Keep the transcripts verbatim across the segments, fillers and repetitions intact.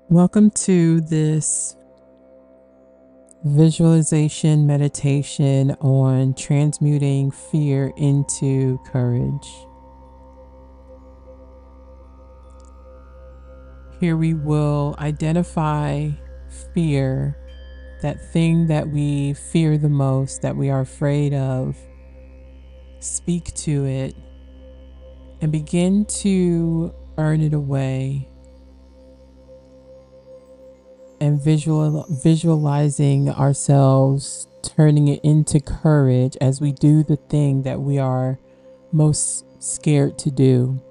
Welcome to this visualization meditation on transmuting fear into courage. Here we will identify fear, that thing that we fear the most, that we are afraid of, speak to it, and begin to earn it away. And visual, visualizing ourselves turning it into courage as we do the thing that we are most scared to do.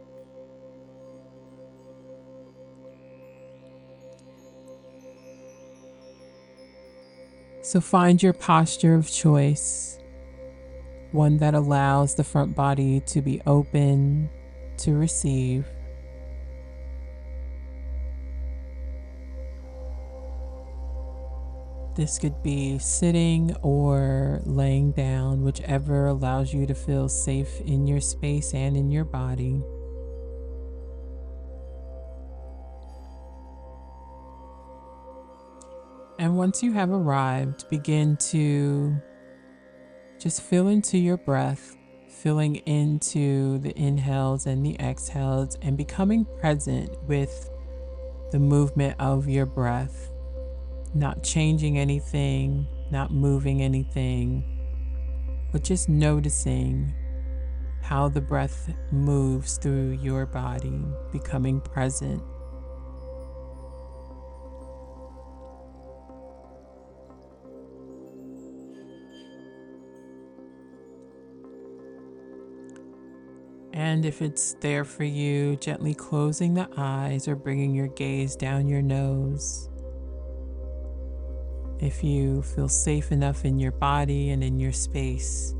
So find your posture of choice, one that allows the front body to be open to receive. This could be sitting or laying down, whichever allows you to feel safe in your space and in your body. And once you have arrived, begin to just feel into your breath, feeling into the inhales and the exhales, and becoming present with the movement of your breath. Not changing anything, not moving anything, but just noticing how the breath moves through your body, becoming present. And if it's there for you, gently closing the eyes or bringing your gaze down your nose. If you feel safe enough in your body and in your space.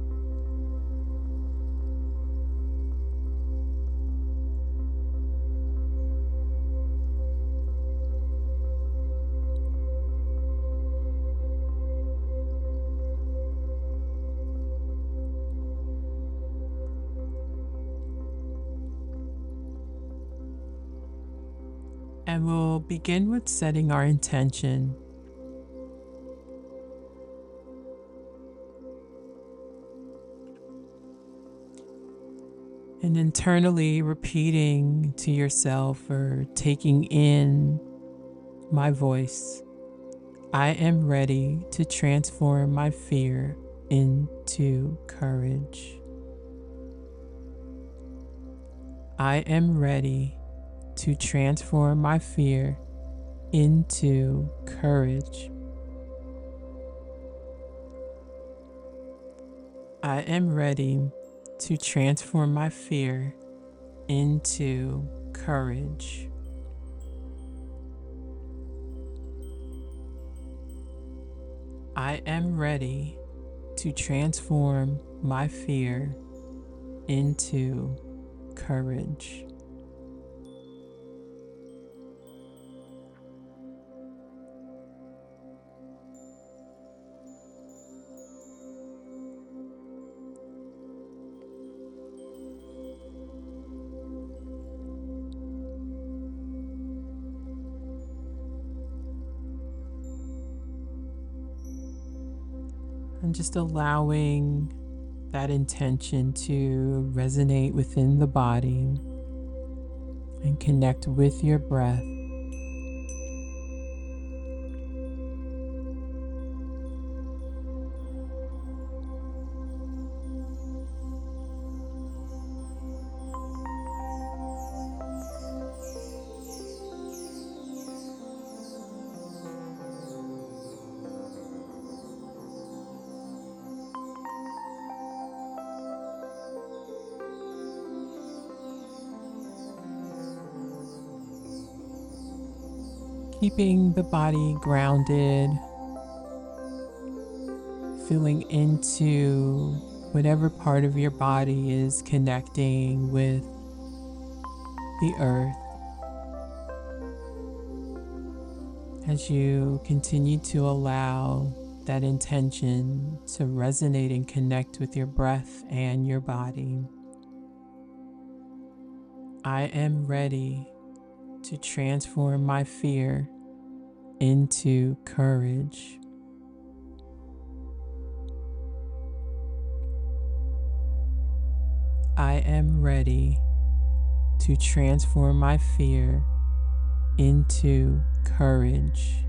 And we'll begin with setting our intention. And internally repeating to yourself or taking in my voice, I am ready to transform my fear into courage. I am ready to transform my fear into courage. I am ready to transform my fear into courage. I am ready to transform my fear into courage. And just allowing that intention to resonate within the body and connect with your breath. Keeping the body grounded, feeling into whatever part of your body is connecting with the earth. As you continue to allow that intention to resonate and connect with your breath and your body. I am ready to transform my fear into courage. I am ready to transform my fear into courage.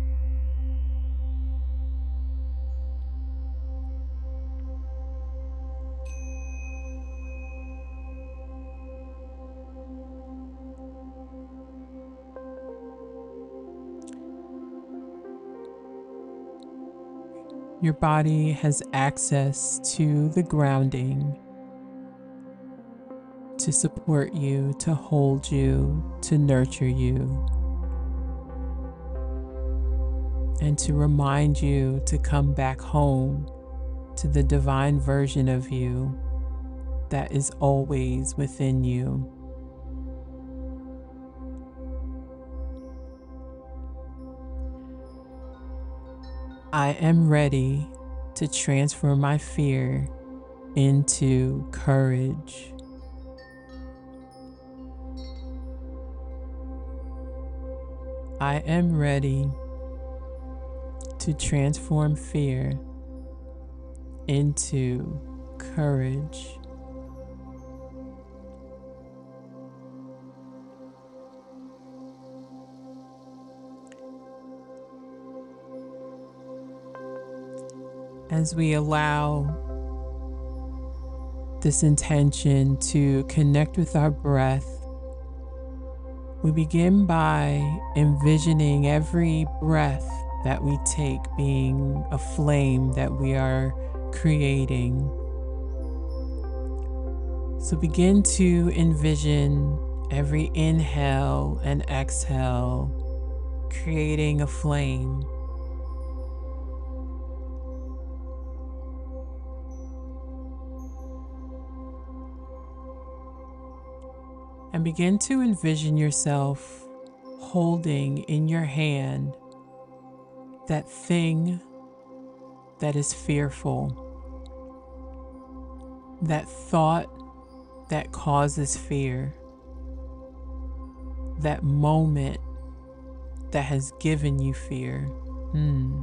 Your body has access to the grounding to support you, to hold you, to nurture you, and to remind you to come back home to the divine version of you that is always within you. I am ready to transfer my fear into courage. I am ready to transform fear into courage. As we allow this intention to connect with our breath, we begin by envisioning every breath that we take being a flame that we are creating. So begin to envision every inhale and exhale creating a flame. And begin to envision yourself holding in your hand that thing that is fearful, that thought that causes fear, that moment that has given you fear. Hmm.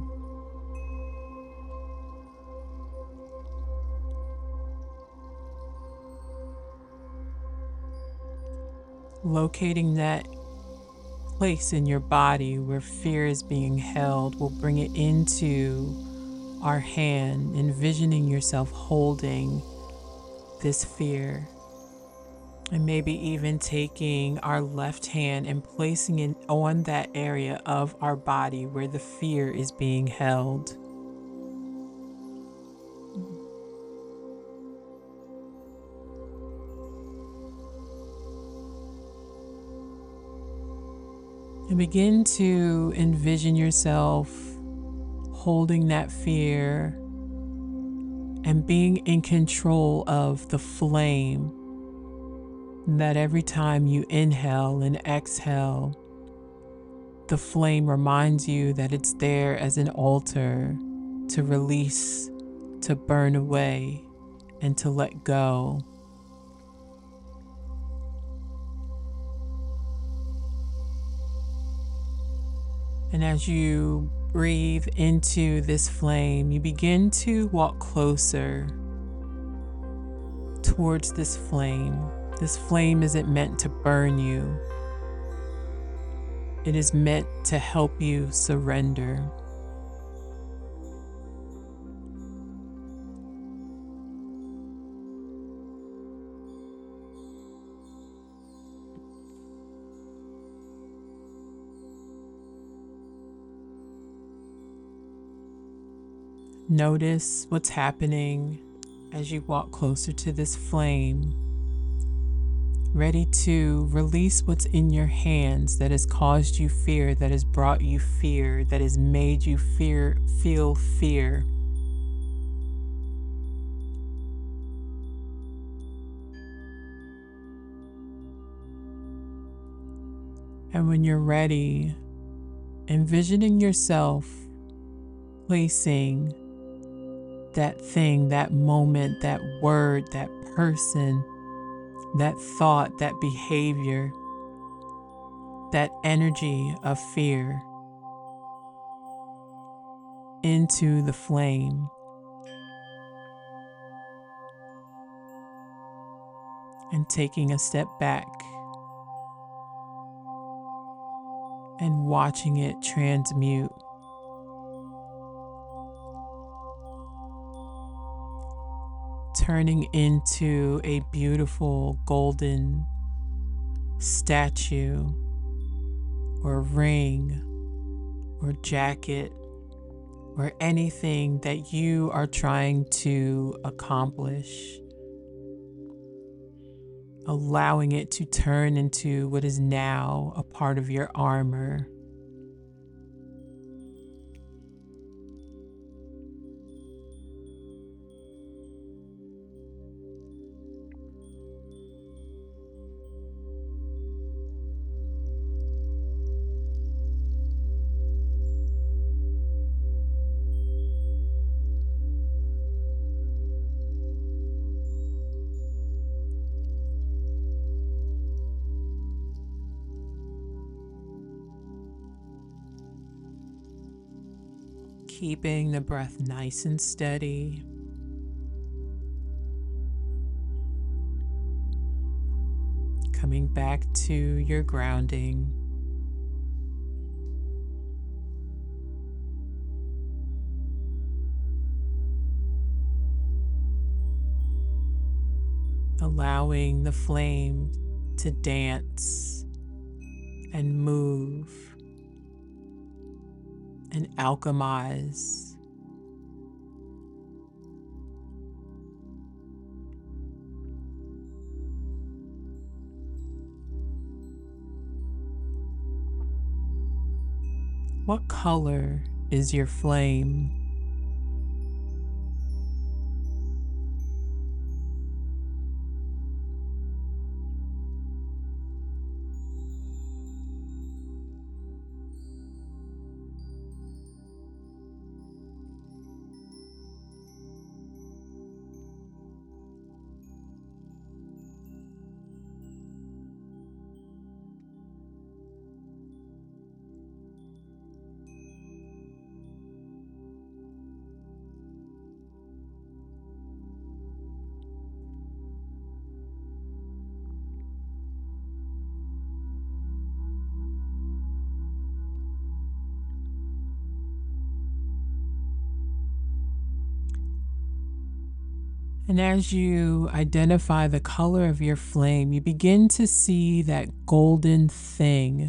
Locating that place in your body where fear is being held will bring it into our hand, envisioning yourself holding this fear. And maybe even taking our left hand and placing it on that area of our body where the fear is being held. And begin to envision yourself holding that fear and being in control of the flame, that every time you inhale and exhale, the flame reminds you that it's there as an altar to release, to burn away, and to let go. And as you breathe into this flame, you begin to walk closer towards this flame. This flame isn't meant to burn you. It is meant to help you surrender. Notice what's happening as you walk closer to this flame, ready to release what's in your hands that has caused you fear, that has brought you fear, that has made you fear, feel fear. And when you're ready, envisioning yourself placing that thing, that moment, that word, that person, that thought, that behavior that energy of fear into the flame and taking a step back and watching it transmute. Turning into a beautiful golden statue or ring or jacket or anything that you are trying to accomplish. Allowing it to turn into what is now a part of your armor. Keeping the breath nice and steady. Coming back to your grounding. Allowing the flame to dance and move and alchemize. What color is your flame? And as you identify the color of your flame, you begin to see that golden thing.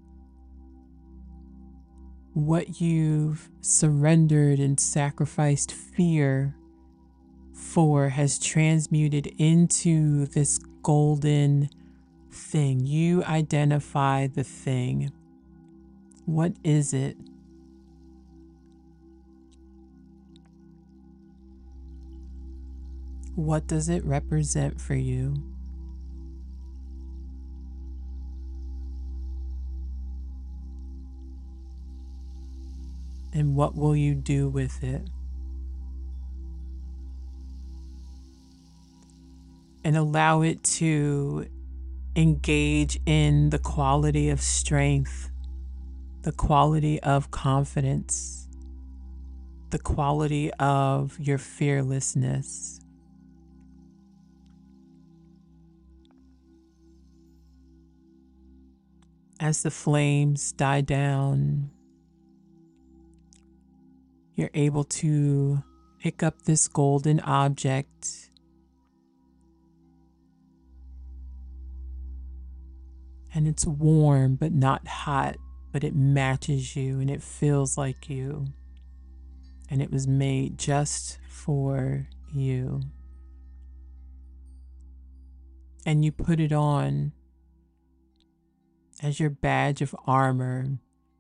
What you've surrendered and sacrificed fear for has transmuted into this golden thing. You identify the thing. What is it? What does it represent for you? And what will you do with it? And allow it to engage in the quality of strength, the quality of confidence, the quality of your fearlessness. As the flames die down, you're able to pick up this golden object and it's warm but not hot, but it matches you and it feels like you. And it was made just for you. And you put it on as your badge of armor,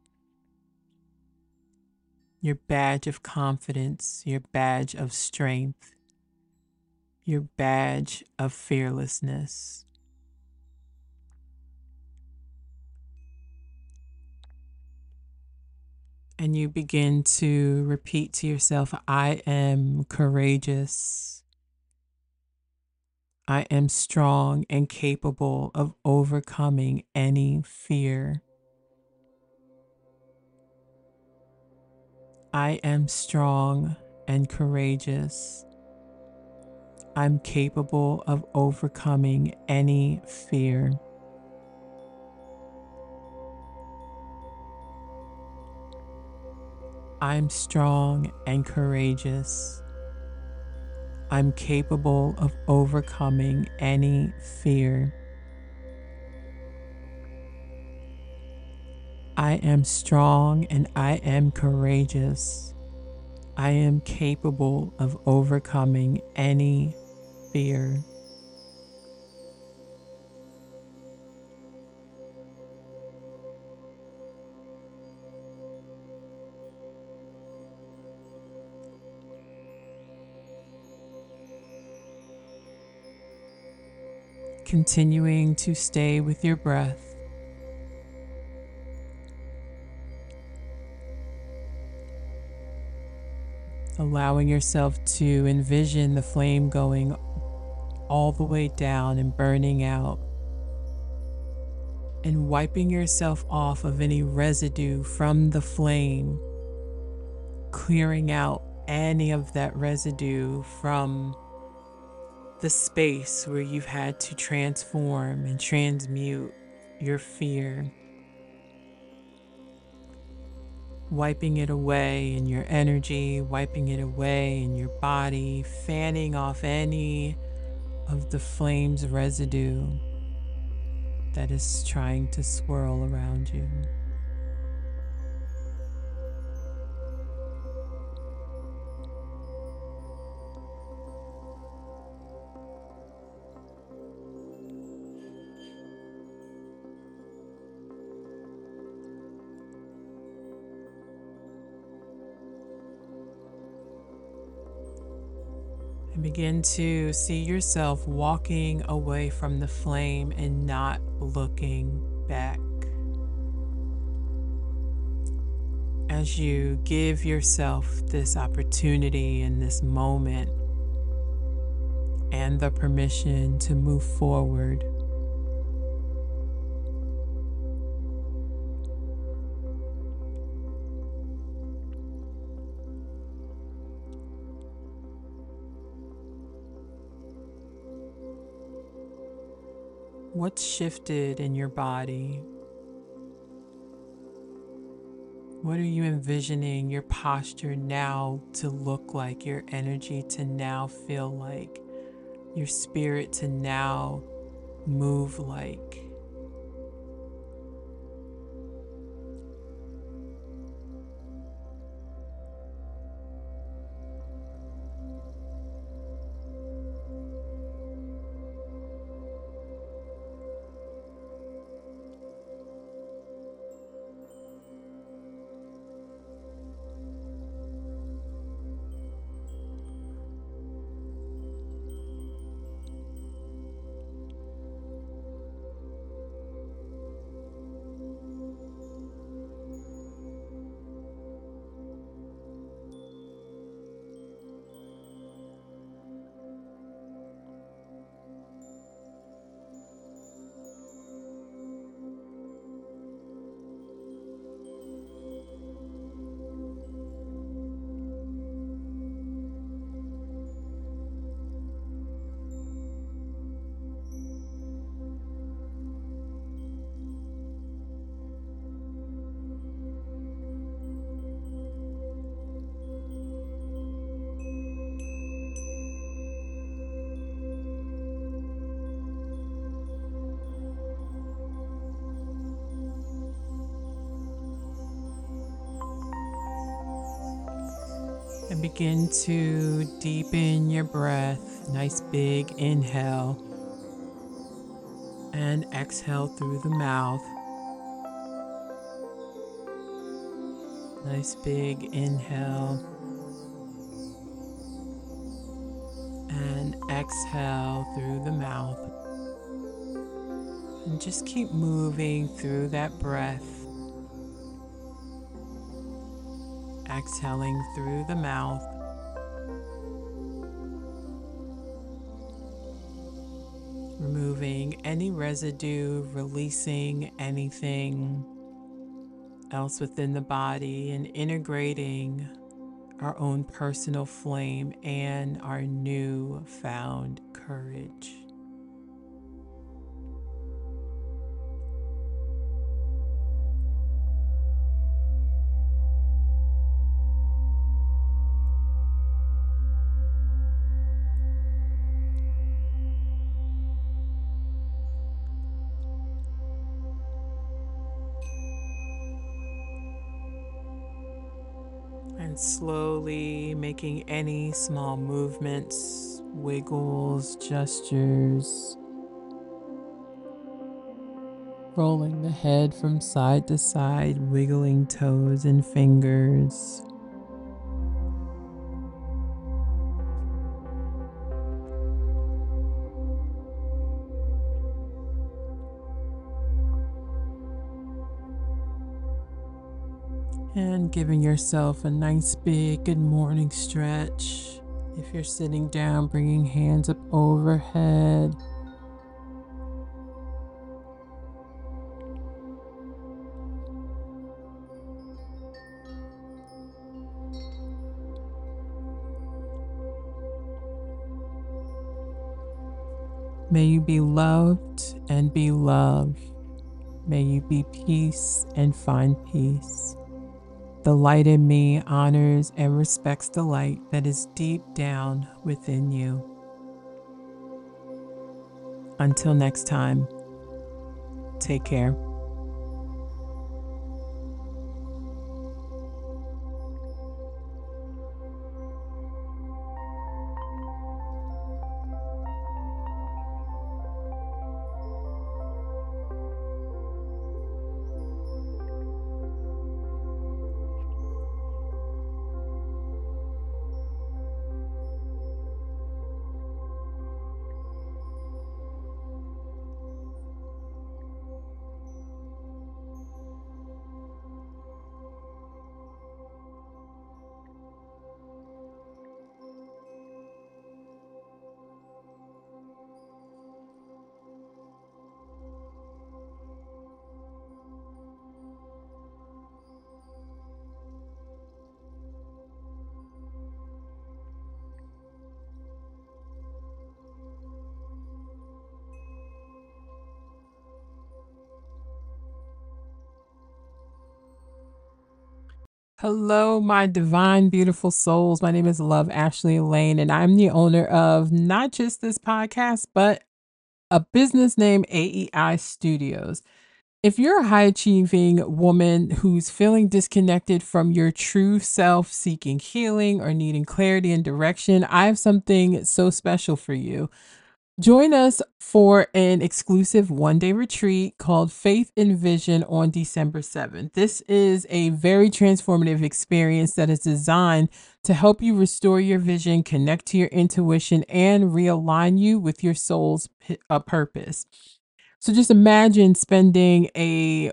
your badge of confidence, your badge of strength, your badge of fearlessness. And you begin to repeat to yourself, I am courageous. I am strong and capable of overcoming any fear. I am strong and courageous. I'm capable of overcoming any fear. I'm strong and courageous. I'm capable of overcoming any fear. I am strong and I am courageous. I am capable of overcoming any fear. Continuing to stay with your breath. Allowing yourself to envision the flame going all the way down and burning out, and wiping yourself off of any residue from the flame, clearing out any of that residue from the space where you've had to transform and transmute your fear. Wiping it away in your energy, wiping it away in your body, fanning off any of the flame's residue that is trying to swirl around you. And begin to see yourself walking away from the flame and not looking back. As you give yourself this opportunity in this moment and the permission to move forward, what's shifted in your body? What are you envisioning your posture now to look like, your energy to now feel like, your spirit to now move like? And begin to deepen your breath. Nice big inhale and exhale through the mouth. Nice big inhale and exhale through the mouth. And just keep moving through that breath. Exhaling through the mouth. Removing any residue, releasing anything else within the body, and integrating our own personal flame, and our new found courage. And slowly making any small movements, wiggles, gestures, rolling the head from side to side, wiggling toes and fingers. And giving yourself a nice big good morning stretch. If you're sitting down, bringing hands up overhead. May you be loved and be loved. May you be peace and find peace. The light in me honors and respects the light that is deep down within you. Until next time, take care. Hello, my divine, beautiful souls. My name is Love Ashley Lane, and I'm the owner of not just this podcast, but a business named A E I Studios. If you're a high achieving woman who's feeling disconnected from your true self, seeking healing, or needing clarity and direction, I have something so special for you. Join us for an exclusive one day retreat called Faith and Vision on December seventh. This is a very transformative experience that is designed to help you restore your vision, connect to your intuition, and realign you with your soul's p- uh, purpose. So just imagine spending a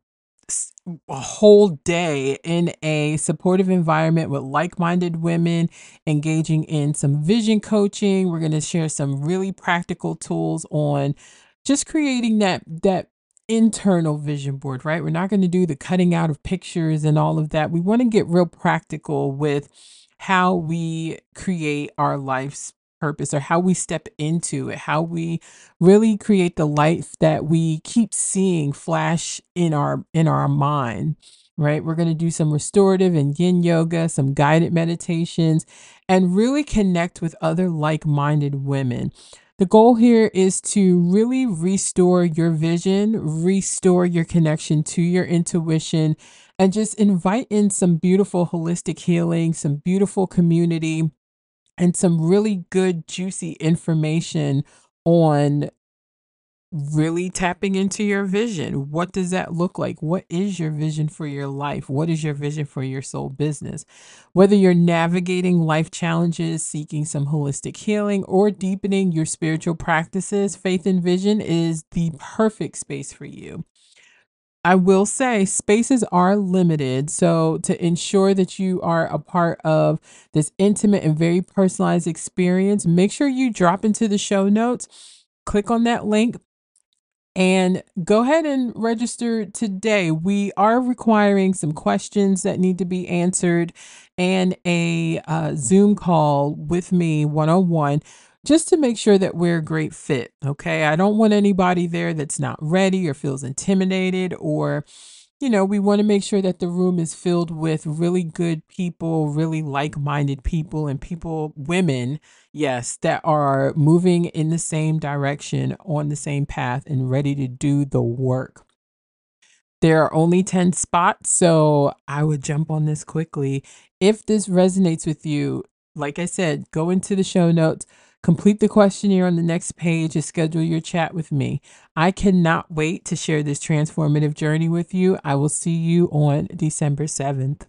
a whole day in a supportive environment with like-minded women, engaging in some vision coaching. We're going to share some really practical tools on just creating that that internal vision board, right? We're not going to do the cutting out of pictures and all of that. We want to get real practical with how we create our life's purpose, or how we step into it, how we really create the life that we keep seeing flash in our in our mind, right? We're going to do some restorative and yin yoga, some guided meditations, and really connect with other like-minded women. The goal here is to really restore your vision, restore your connection to your intuition, and just invite in some beautiful holistic healing, some beautiful community, and some really good, juicy information on really tapping into your vision. What does that look like? What is your vision for your life? What is your vision for your soul business? Whether you're navigating life challenges, seeking some holistic healing, or deepening your spiritual practices, Faith and Vision is the perfect space for you. I will say spaces are limited. So, to ensure that you are a part of this intimate and very personalized experience, make sure you drop into the show notes, click on that link, And go ahead and register today. We are requiring some questions that need to be answered and a uh, Zoom call with me one on one just to make sure that we're a great fit. Okay. I don't want anybody there that's not ready or feels intimidated, or you know, we want to make sure that the room is filled with really good people, really like minded people, and people, women, yes, that are moving in the same direction, on the same path, and ready to do the work. There are only ten spots, so I would jump on this quickly. If this resonates with you, like I said, go into the show notes, complete the questionnaire on the next page, and schedule your chat with me. I cannot wait to share this transformative journey with you. I will see you on December seventh.